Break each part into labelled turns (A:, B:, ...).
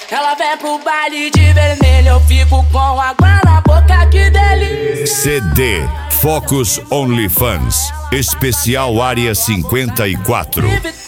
A: Ela vem pro baile de vermelho, eu fico com água na boca, que delícia.
B: CD Focus OnlyFans Especial Área 54.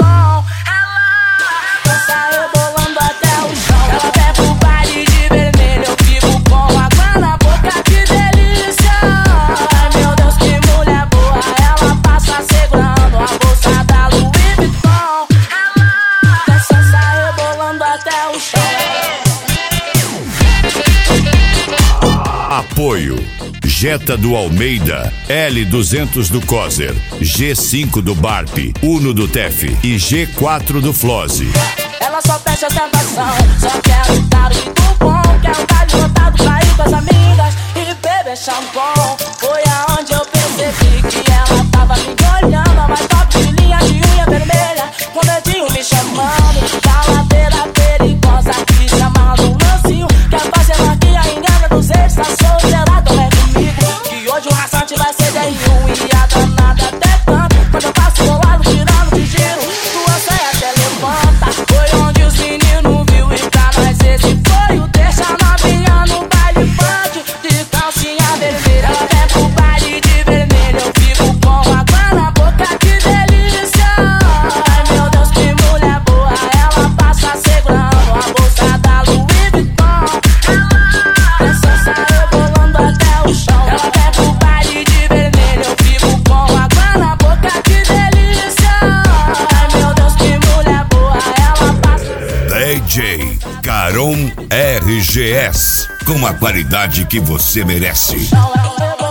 B: Apoio: Jetta do Almeida, L200 do Coser, G5 do Barp, Uno do Tef e G4 do Flose.
A: Ela só fecha a tentação, só quer um caro e bom. Quer um baile lotado pra ir com as amigas e beber shampoo. Foi aonde eu percebi que ela tava me olhando. A mais top de linha de unha vermelha, com o dedinho me chamando. Da ladeira perigosa que chamando um lancinho. Quer fazer maquia, engana dos ex, tá solteirado, vem comigo. Que hoje o raçante vai ser D1 e a danada até tanto. Quando eu passo do lado tirando de giro, tua saia até levanta. Foi onde os meninos viu e pra nós esse foi o deixa novinha no baile funk de calcinha vermelha. Ela vem pro baile de vermelho, eu fico com água na boca, que delícia. Ai meu Deus, que mulher boa, ela passa segurando a bolsa da Louis Vuitton. Essa sai rebolando até o chão. Ela vem pro baile de vermelho, eu fico com água na boca, que delícia. Ai meu Deus, que mulher boa, ela passa.
B: DJ Caron RGS, com a qualidade que você merece.
A: Ela